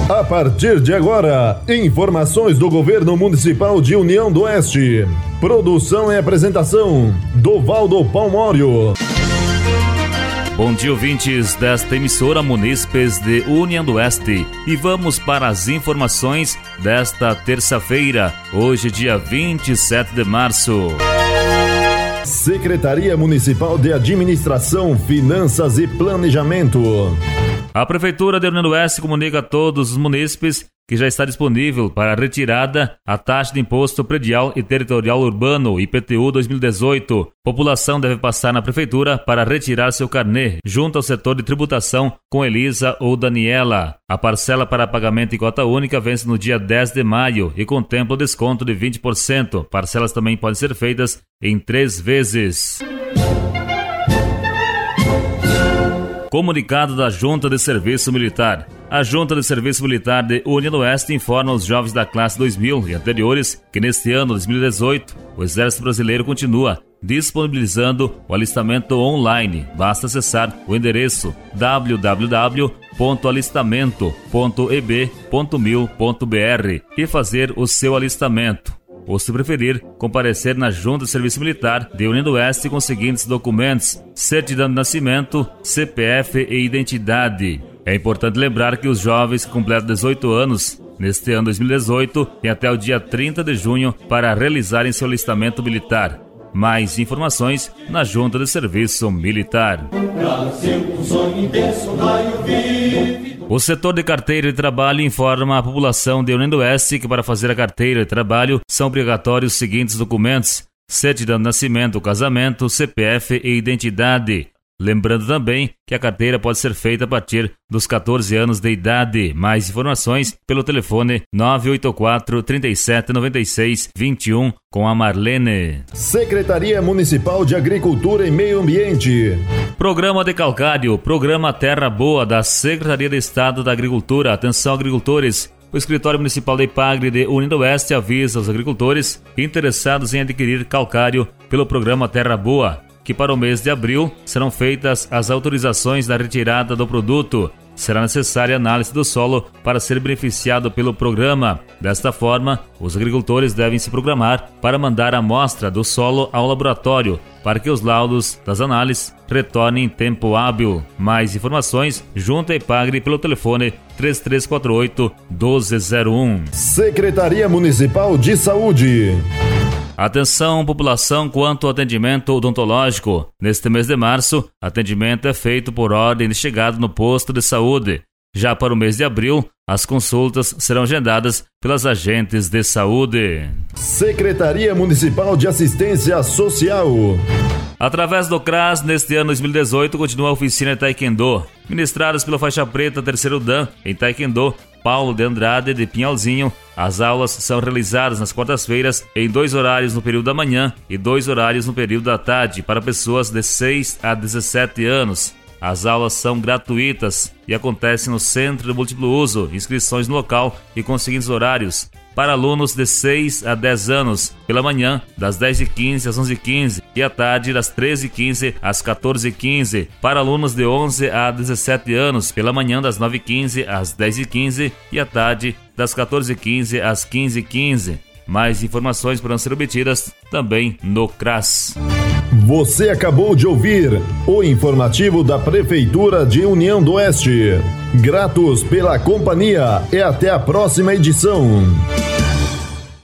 A partir de agora, informações do Governo Municipal de União do Oeste. Produção e apresentação, Dovaldo Palmório. Bom dia, ouvintes desta emissora Munícipes de União do Oeste. E vamos para as informações desta terça-feira, hoje dia 27 de março. Secretaria Municipal de Administração, Finanças e Planejamento. A Prefeitura de União do Oeste comunica a todos os munícipes que já está disponível para a retirada a taxa de imposto predial e territorial urbano, IPTU 2018. População deve passar na Prefeitura para retirar seu carnê, junto ao setor de tributação com Elisa ou Daniela. A parcela para pagamento em cota única vence no dia 10 de maio e contempla o desconto de 20%. Parcelas também podem ser feitas em 3 vezes. Comunicado da Junta de Serviço Militar. A Junta de Serviço Militar de União do Oeste informa aos jovens da classe 2000 e anteriores que neste ano, 2018, o Exército Brasileiro continua disponibilizando o alistamento online. Basta acessar o endereço www.alistamento.eb.mil.br e fazer o seu alistamento. Ou, se preferir, comparecer na Junta de Serviço Militar de União do Oeste com os seguintes documentos: certidão de nascimento, CPF e identidade. É importante lembrar que os jovens que completam 18 anos neste ano 2018 têm até o dia 30 de junho para realizarem seu alistamento militar. Mais informações na Junta de Serviço Militar. O setor de carteira de trabalho informa a população de União do Oeste que para fazer a carteira de trabalho são obrigatórios os seguintes documentos: certidão de nascimento, casamento, CPF e identidade. Lembrando também que a carteira pode ser feita a partir dos 14 anos de idade. Mais informações pelo telefone 984 37 96 21 com a Marlene. Secretaria Municipal de Agricultura e Meio Ambiente. Programa de calcário, programa Terra Boa da Secretaria de Estado da Agricultura. Atenção, agricultores. O Escritório Municipal da Ipagre de União do Oeste avisa os agricultores interessados em adquirir calcário pelo programa Terra Boa que para o mês de abril serão feitas as autorizações da retirada do produto. Será necessária análise do solo para ser beneficiado pelo programa. Desta forma, os agricultores devem se programar para mandar a amostra do solo ao laboratório para que os laudos das análises retornem em tempo hábil. Mais informações junto à Ipagre pelo telefone 3348-1201. Secretaria Municipal de Saúde. Atenção, população, quanto ao atendimento odontológico. Neste mês de março, atendimento é feito por ordem de chegada no posto de saúde. Já para o mês de abril, as consultas serão agendadas pelas agentes de saúde. Secretaria Municipal de Assistência Social. Através do CRAS, neste ano 2018, continua a oficina de Taekwondo, ministradas pela faixa preta terceiro Dan em Taekwondo, Paulo de Andrade de Pinhalzinho. As aulas são realizadas nas quartas-feiras em 2 horários no período da manhã e 2 horários no período da tarde para pessoas de 6 a 17 anos. As aulas são gratuitas e acontecem no Centro de Múltiplo Uso. Inscrições no local e com os seguintes horários: para alunos de 6 a 10 anos, pela manhã, das 10h15 às 11h15 e à tarde, das 13h15 às 14h15. Para alunos de 11 a 17 anos, pela manhã, das 9h15 às 10h15 e à tarde, das 14h15 às 15h15. Mais informações poderão ser obtidas também no CRAS. Você acabou de ouvir o informativo da Prefeitura de União do Oeste. Gratos pela companhia e até a próxima edição.